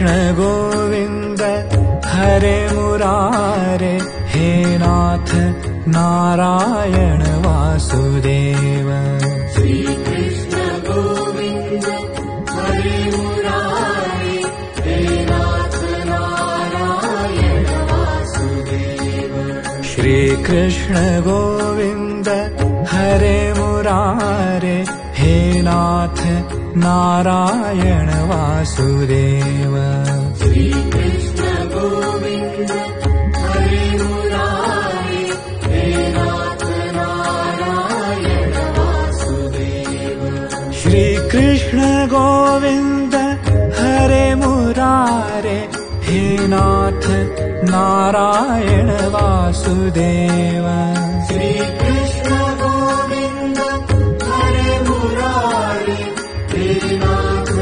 कृष्ण गोविंद हरे मुरारे, हे नाथ नारायण वासुदेव। श्री कृष्ण गोविंद हरे मुरारे, हे नाथ नारायण वासुदेव। श्री कृष्ण गोविंद हरे मुरारे, हे नाथ नारायण वासुदेव। श्री कृष्ण गोविंद हरे मुरारे, हे नाथ नारायण वासुदेव। श्री कृष्ण गोविंद हरे मुरारे, हे नाथ नारायण वासुदेव। श्री कृष्ण गोविंद हरे मुरारे, हे नाथ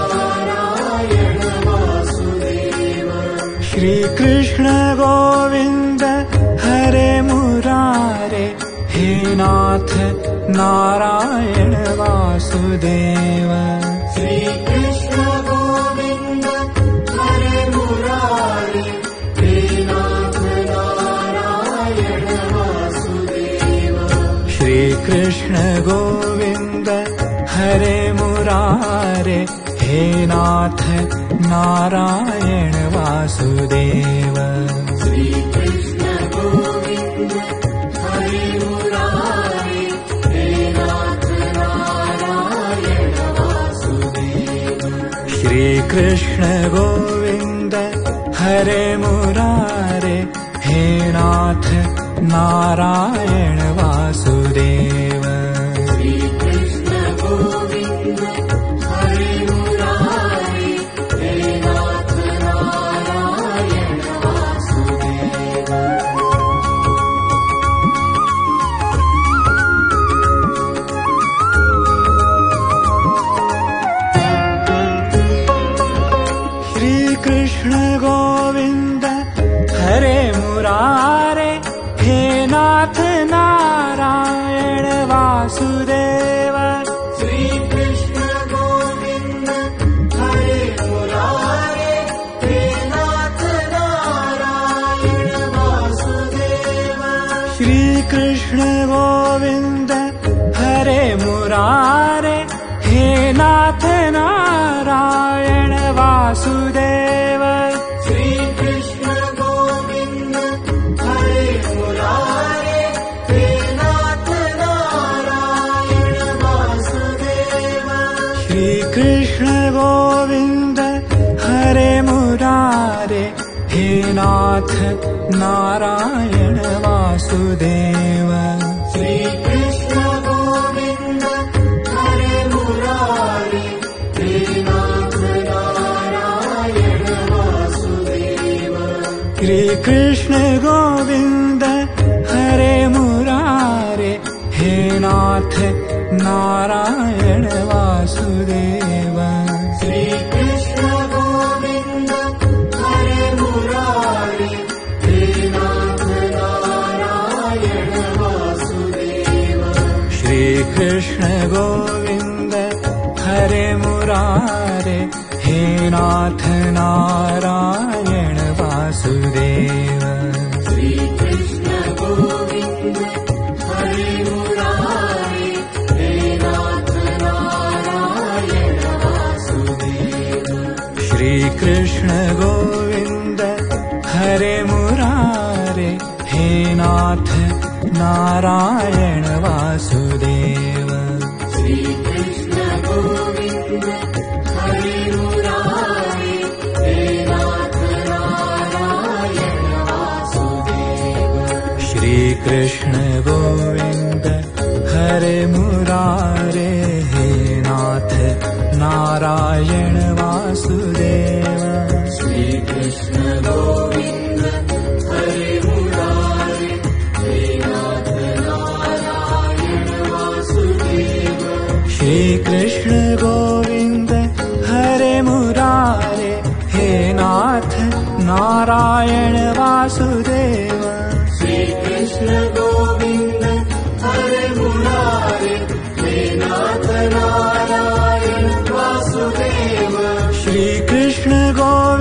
नारायण वासुदेव। श्री कृष्ण गोविंद हरे मुरारे, हे नाथ नारायण वासुदेव। श्री कृष्ण गोविंद हरे मुरारे, हे नाथ नारायण वासुदेव। श्री कृष्ण गोविंद हरे मुरारे, हे नाथ नारायण वासुदेव। श्री कृष्ण गोविंद हरे मुरारे, हे नाथ नारायण वासुदेव। श्री कृष्ण गोविंद हरे मुरारे, हे नाथ नारायण वासुदेव। श्री कृष्ण गोविंद हरे मुरारे, हे नाथ नारायण वासुदेव। श्री कृष्ण गोविंद हरे मुरारे, हे नाथ नारायण वासुदेव। श्री कृष्ण गोविंद हरे मुरारे, हे नाथ नारायण वासुदेव। श्री कृष्ण गोविंद हरे मुरारे, हे नाथ नारायण वासुदेव। श्री कृष्ण गोविंद हरे मुरारे, हे नाथ नारायण वासुदेव। श्री कृष्ण गोविंद हरे मुरारे, हे नाथ नारायण वासुदेव। श्री कृष्ण गोविंद हरे मुरारे, हे नाथ नारायण वासुदेव। श्री कृष्ण गोविंद हरे मुरारे, हे नाथ नारायण वासुदेव। श्री कृष्ण गोविंद हरे मुरारे, हे नाथ नारायण वासुदेव। श्री कृष्ण गोविंद हरे मुरारे, हे नाथ नारायण वासुदेव। श्री कृष्ण गोविंद हरे मुरारे, हे नाथ नारायण वासुदेव। श्री कृष्ण गोविंद हरे मुरारे, हे नाथ नारायण वासुदेव। श्री कृष्ण गोविंद हरे मुरारे, हे नाथ नारायण वासुदेव। श्री कृष्ण गोविंद हरे मुरारे, हे नाथ नारायण वासुदेव। श्री कृष्ण गोविंद हरे मुरारे, हे नाथ नारायण वासुदेव। श्री कृष्ण गोविंद हरे मुरारे, हे नाथ नारायण वासुदेव। श्री कृष्ण गोविंद हरे मुरारे, हे नाथ नारायण वासुदेव। श्री कृष्ण गोविंद